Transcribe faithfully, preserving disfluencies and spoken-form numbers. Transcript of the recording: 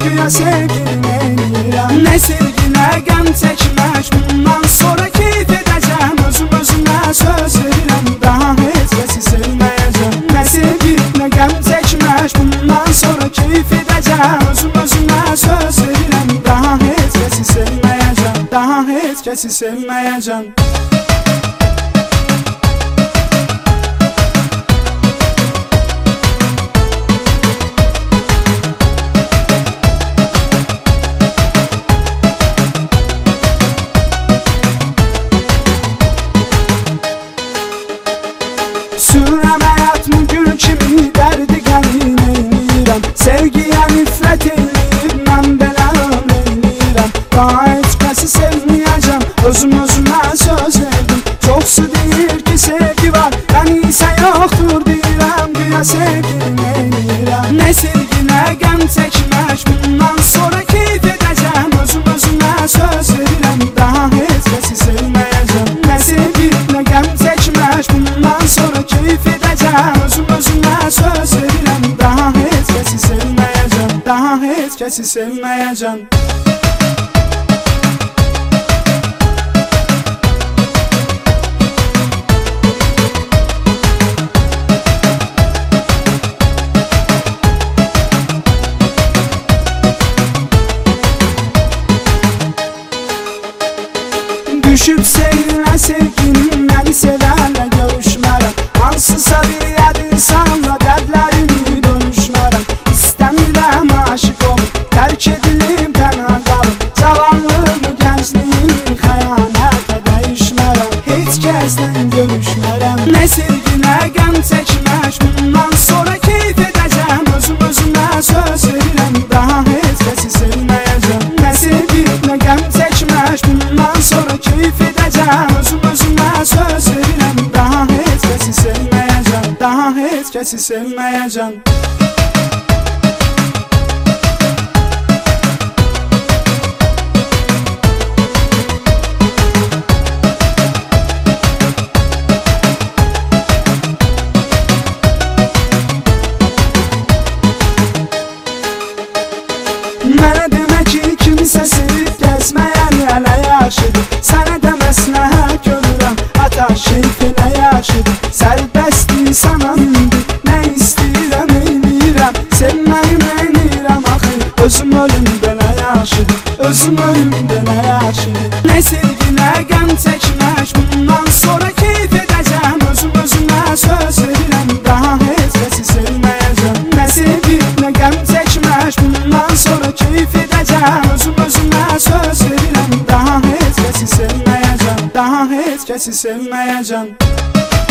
güya sevgilim eyləyirəm. Nə sevgi, nə qəm çəkmək, bundan sonra keyf edəcəm. Özüm özümə söz verirəm, daha heç kəsi sevməyəcəm. Nə sevgi, nə qəm çəkmək, bundan sonra keyf edəcəm. Özüm özümə söz verirəm, daha heç kəsi sevməyəcəm. Daha heç kəsi sevməyəcəm. Sürəm həyatımı gül kimi, dərdi qənim eyləyirəm. Sevgiyə nifrət eyləyib, mən belə eyləyirəm. Daha heç kəsi sevməyəcəm, özüm özümə söz verdim. Çoxsu deyir ki sevgi var, mən isə yoxdur deyirəm. Güya sevgilim eyləyirəm. Nə sevgi, nə qəm çəkmək, bundan sonra keyf edəcəm. Özüm özümə söz verirəm, daha heç kəsi sevməyəcəm. Nə sevgi, nə qəm çəkmək, bundan sonra keyf edəcəm. Özüm özümə söz verirəm, daha heç kəsi sevməyəcəm. Daha heç kəsi sevməyəcəm. Düşüb seyrinə sevginim, məni sevənlə görüşmərəm. Hansısa bir yad insanla dərdlərimi dönüşmərəm. İstəmirəm aşıq olub, tərk edilim tənha qalıb. Cavanlığımı, gəncliyimi xəyanətə dəyişmərəm. Heç kəsdən görüşmərəm. Nə sevgi, nə qəm çəkmək, bundan sonra keyf edəcəm. Özüm özümə söz verirəm, daha heç kəsi sevməyəcəm. Nə sevgi, nə qəm çəkmək, bundan sonra keyf edəcəm. Özüm özümə söz verirəm, daha heç kəsi sevməyəcəm. Daha heç kəsi sevməyəcəm. Mənə demə ki, kimsə sevib gəzməyən hələ yaşıdır. Sənə də məsləhət görürəm, ata şeyf elə yaşıdır. Sərbəstdir sana mindir, nə istəyirəm eyləyirəm. Sevməyim eyləyirəm axı, özüm ölüm belə yaşıdır. Özüm ölüm belə yaşıdır. Nə sevgi, nə qəm çəkmək, bundan sonra keyf edəcəm. Özüm özümə söz verirəm, daha heç kəsi sevməyəcəm. Nə sevgi, nə qəm çəkmək, bundan sonra keyf edəcəm. Özüm özümə söz verirəm, daha heç kəsi sevməyəcəm. Daha heç kəsi sevməyəcəm.